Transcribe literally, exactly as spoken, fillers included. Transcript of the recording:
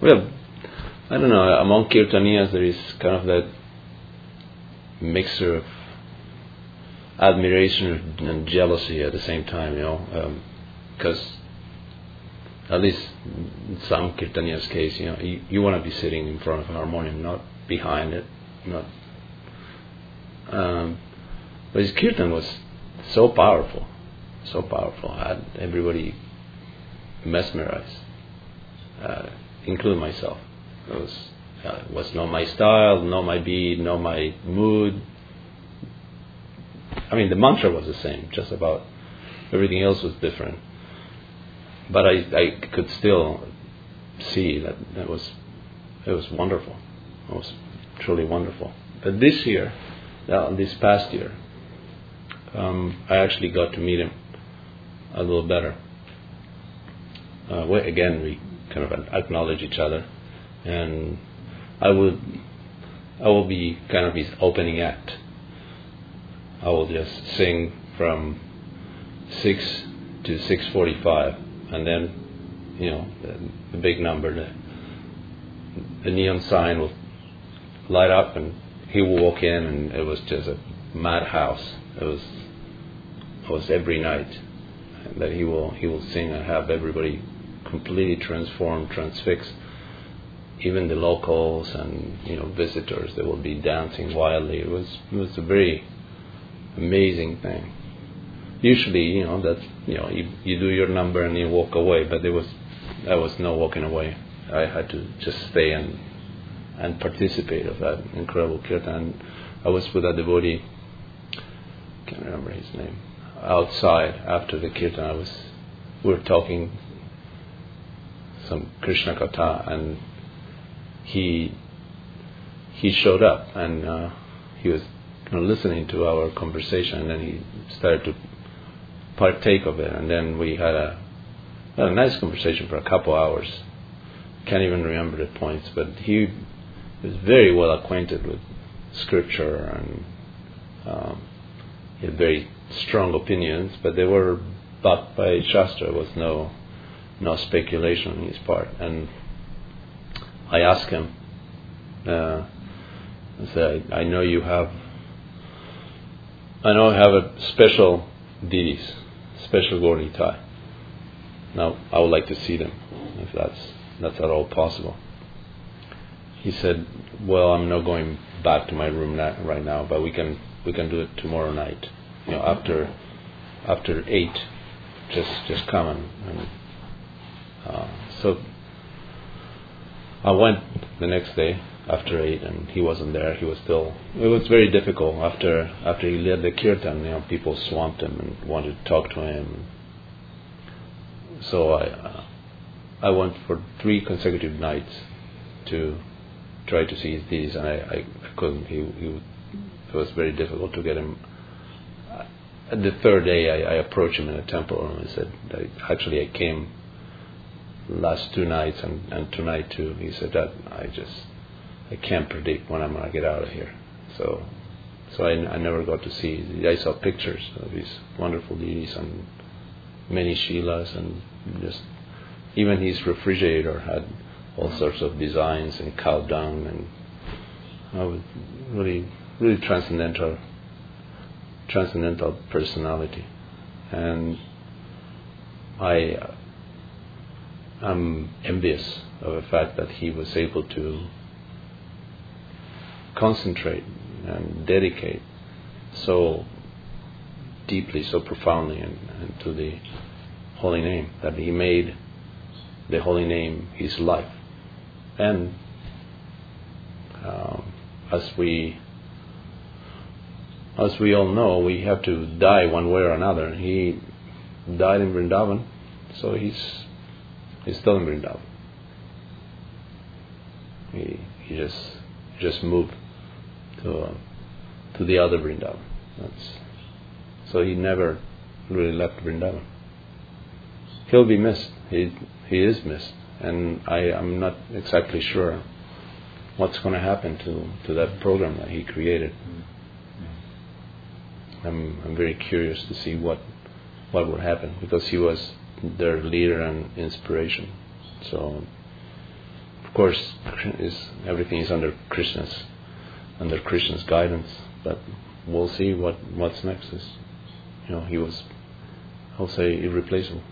Well, I don't know. Among Kirtaniyas, there is kind of that mixture of admiration and jealousy at the same time, you know, because um, at least in some Kirtaniya's case, you know, you, you want to be sitting in front of a harmonium, not behind it, not. Um, but his kirtan was so powerful, so powerful, had everybody mesmerized, uh, including myself. It was, uh, it was not my style, not my beat, not my mood. I mean, the mantra was the same, just about. Everything else was different. But I, I could still see that it was, it was wonderful. It was truly wonderful. But this year, uh, this past year, um, I actually got to meet him a little better. Uh, we, again, we kind of acknowledge each other, and I would, I will be kind of his opening act. I will just sing from six to six forty-five, and then, you know, the, the big number, the, the neon sign will light up, and he will walk in, and it was just a madhouse. It was, it was every night that he will he will sing and have everybody completely transformed, transfixed. Even the locals and, you know, visitors, they will be dancing wildly. It was it was a very amazing thing. Usually, you know, that you know you, you do your number and you walk away, but there was there was no walking away. I had to just stay and and participate of that incredible kirtan. I was with a devotee, can't remember his name, outside after the kirtan. I was we were talking some Krishna Katha, and he he showed up, and uh, he was, you know, listening to our conversation, and then he started to partake of it, and then we had a, had a nice conversation for a couple hours. Can't even remember the points, but he was very well acquainted with scripture, and um, he had very strong opinions, but they were backed by Shastra. There was no no speculation on his part. And I asked him, uh, I said, I know you have, I know I have a special deities, special Gauritai. Now I would like to see them, if that's that's at all possible. He said, well, I'm not going back to my room na- right now, but we can we can do it tomorrow night. You know, after after eight, just just come and, and uh, so I went the next day after eight, and he wasn't there. He was still. It was very difficult after after he led the kirtan. You know, people swamped him and wanted to talk to him. So I uh, I went for three consecutive nights to try to see his deities, and I, I, I couldn't. He, he it was very difficult to get him. Uh, the third day, I, I approached him in a temple, and I said, I, actually, I came last two nights and, and tonight too. He said that I just I can't predict when I'm going to get out of here. So so I, I never got to see. I saw pictures of these wonderful deities and many shilas, and just even his refrigerator had all sorts of designs and cow dung, and I was really really transcendental transcendental personality. And I uh, I'm envious of the fact that he was able to concentrate and dedicate so deeply, so profoundly in, into the holy name, that he made the holy name his life. And um, as we as we all know, we have to die one way or another. He died in Vrindavan, so he's he's still in Vrindavan. He he just just moved to uh, to the other Vrindavan. That's so he never really left Vrindavan. He'll be missed. He he is missed, and I am not exactly sure what's going to happen to, to that program that he created. I'm I'm very curious to see what what would happen, because he was their leader and inspiration. So of course, is everything is under Krishna's under Krishna's guidance. But we'll see what what's next. Is you know he was, I'll say, irreplaceable.